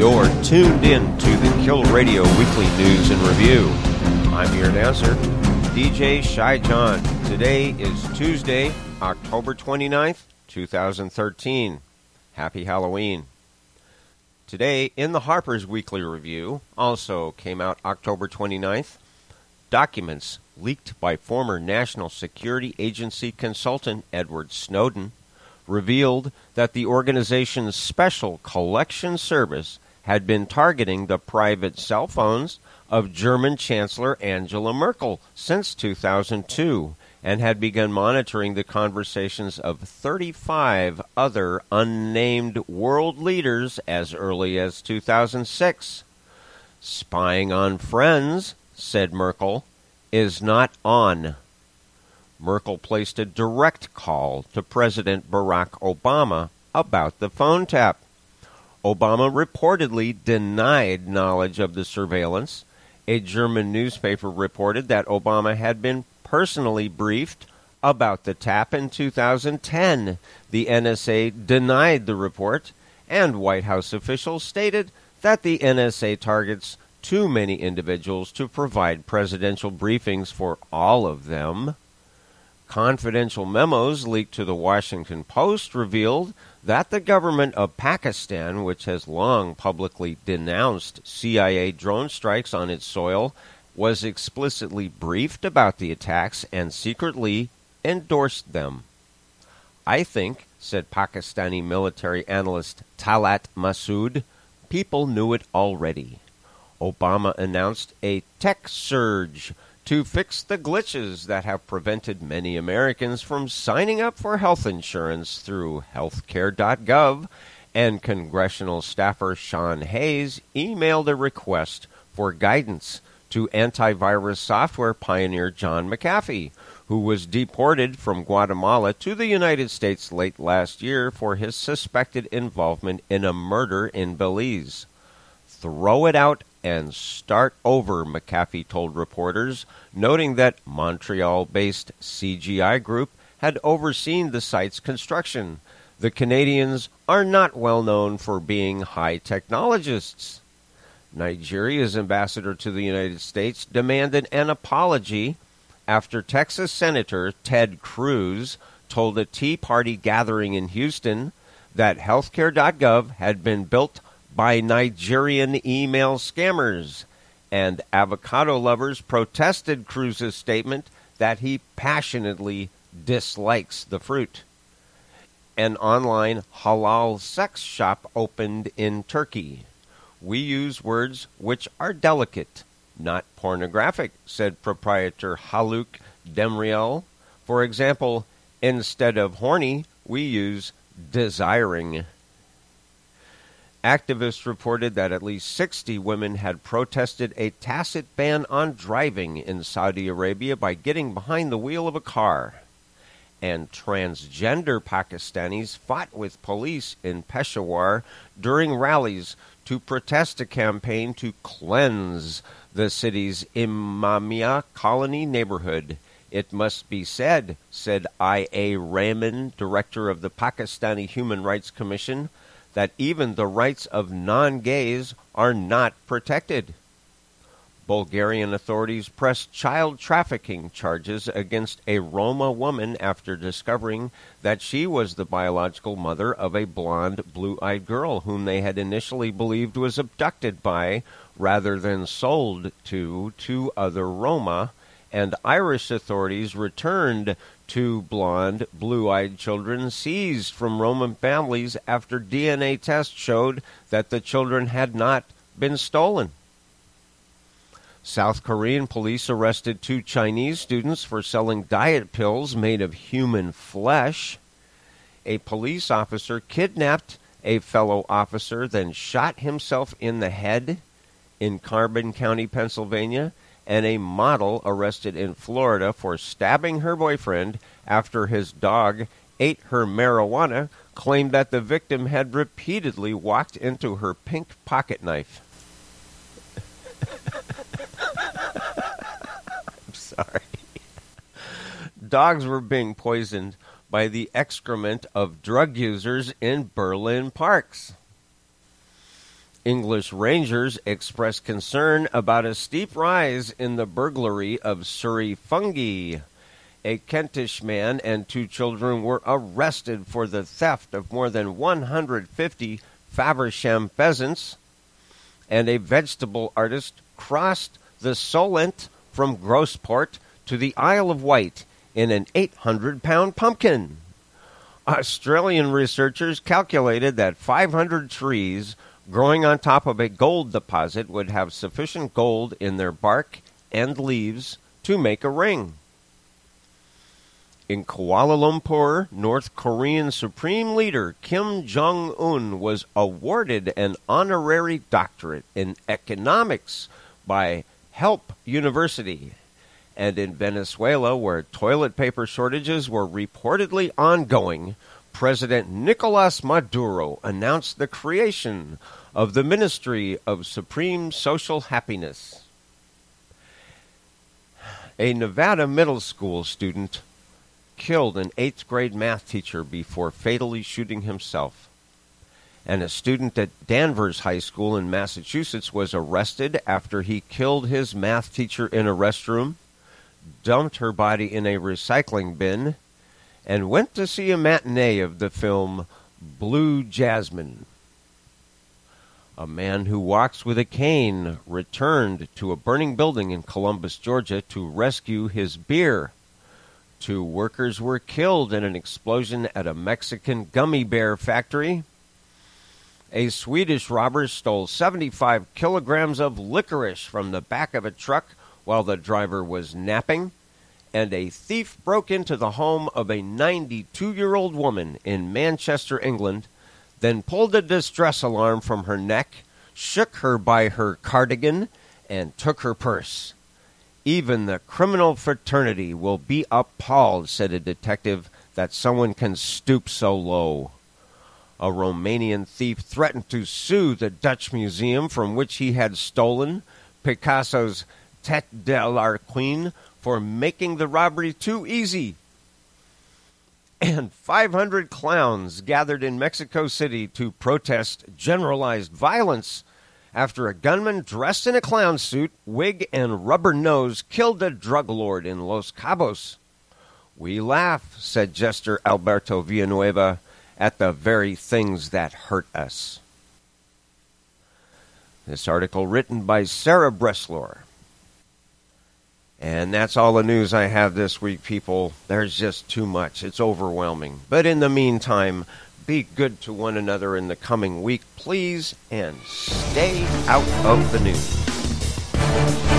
You're tuned in to the Kill Radio Weekly News and Review. I'm your announcer, DJ Shy John. Today is Tuesday, October 29th, 2013. Happy Halloween. Today, in the Harper's Weekly Review, also came out October 29th, documents leaked by former National Security Agency consultant Edward Snowden revealed that the organization's Special Collection Service had been targeting the private cell phones of German Chancellor Angela Merkel since 2002 and had begun monitoring the conversations of 35 other unnamed world leaders as early as 2006. Spying on friends, said Merkel, is not on. Merkel placed a direct call to President Barack Obama about the phone tap. Obama reportedly denied knowledge of the surveillance. A German newspaper reported that Obama had been personally briefed about the tap in 2010. The NSA denied the report, and White House officials stated that the NSA targets too many individuals to provide presidential briefings for all of them. Confidential memos leaked to the Washington Post revealed that the government of Pakistan, which has long publicly denounced CIA drone strikes on its soil, was explicitly briefed about the attacks and secretly endorsed them. I think, said Pakistani military analyst Talat Masood, people knew it already. Obama announced a tech surge to fix the glitches that have prevented many Americans from signing up for health insurance through healthcare.gov, and congressional staffer Sean Hayes emailed a request for guidance to antivirus software pioneer John McAfee, who was deported from Guatemala to the United States late last year for his suspected involvement in a murder in Belize. Throw it out and start over, McAfee told reporters, noting that Montreal-based CGI Group had overseen the site's construction. The Canadians are not well known for being high technologists. Nigeria's ambassador to the United States demanded an apology after Texas Senator Ted Cruz told a Tea Party gathering in Houston that healthcare.gov had been built by Nigerian email scammers, and avocado lovers protested Cruz's statement that he passionately dislikes the fruit. An online halal sex shop opened in Turkey. We use words which are delicate, not pornographic, said proprietor Haluk Demriel. For example, instead of horny, we use desiring. Activists reported that at least 60 women had protested a tacit ban on driving in Saudi Arabia by getting behind the wheel of a car. And transgender Pakistanis fought with police in Peshawar during rallies to protest a campaign to cleanse the city's Imamia colony neighborhood. It must be said I.A. Rahman, director of the Pakistani Human Rights Commission, that even the rights of non-gays are not protected. Bulgarian authorities pressed child trafficking charges against a Roma woman after discovering that she was the biological mother of a blonde, blue-eyed girl whom they had initially believed was abducted by, rather than sold to, two other Roma, and Irish authorities returned two blonde, blue-eyed children seized from Roman families after DNA tests showed that the children had not been stolen. South Korean police arrested two Chinese students for selling diet pills made of human flesh. A police officer kidnapped a fellow officer, then shot himself in the head in Carbon County, Pennsylvania, and a model arrested in Florida for stabbing her boyfriend after his dog ate her marijuana, claimed that the victim had repeatedly walked into her pink pocket knife. I'm sorry. Dogs were being poisoned by the excrement of drug users in Berlin parks. English Rangers express concern about a steep rise in the burglary of Surrey fungi. A Kentish man and 2 children were arrested for the theft of more than 150 Faversham pheasants, and a vegetable artist crossed the Solent from Grossport to the Isle of Wight in an 800-pound pumpkin. Australian researchers calculated that 500 trees growing on top of a gold deposit would have sufficient gold in their bark and leaves to make a ring. In Kuala Lumpur, North Korean Supreme Leader Kim Jong-un was awarded an honorary doctorate in economics by Help University. And in Venezuela, where toilet paper shortages were reportedly ongoing, President Nicolas Maduro announced the creation of the Ministry of Supreme Social Happiness. A Nevada middle school student killed an 8th grade math teacher before fatally shooting himself. And a student at Danvers High School in Massachusetts was arrested after he killed his math teacher in a restroom, dumped her body in a recycling bin, and went to see a matinee of the film Blue Jasmine. A man who walks with a cane returned to a burning building in Columbus, Georgia, to rescue his beer. 2 workers were killed in an explosion at a Mexican gummy bear factory. A Swedish robber stole 75 kilograms of licorice from the back of a truck while the driver was napping. And a thief broke into the home of a 92-year-old woman in Manchester, England, then pulled a distress alarm from her neck, shook her by her cardigan, and took her purse. Even the criminal fraternity will be appalled, said a detective, that someone can stoop so low. A Romanian thief threatened to sue the Dutch museum from which he had stolen Picasso's Tête de l'Arquin for making the robbery too easy. And 500 clowns gathered in Mexico City to protest generalized violence after a gunman dressed in a clown suit, wig, and rubber nose killed a drug lord in Los Cabos. We laugh, said Jester Alberto Villanueva, at the very things that hurt us. This article written by Sarah Breslor. And that's all the news I have this week, people. There's just too much. It's overwhelming. But in the meantime, be good to one another in the coming week, please, and stay out of the news.